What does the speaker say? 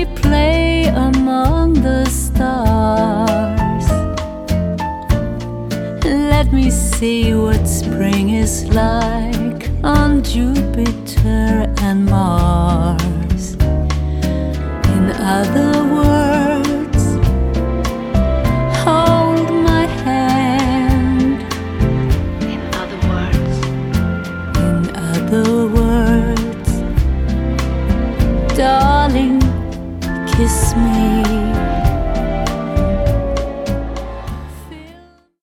me play among the stars. Let me see what spring is like on Jupiter and Mars. In other words, hold my hand. In other words, In other words, darling, kiss me.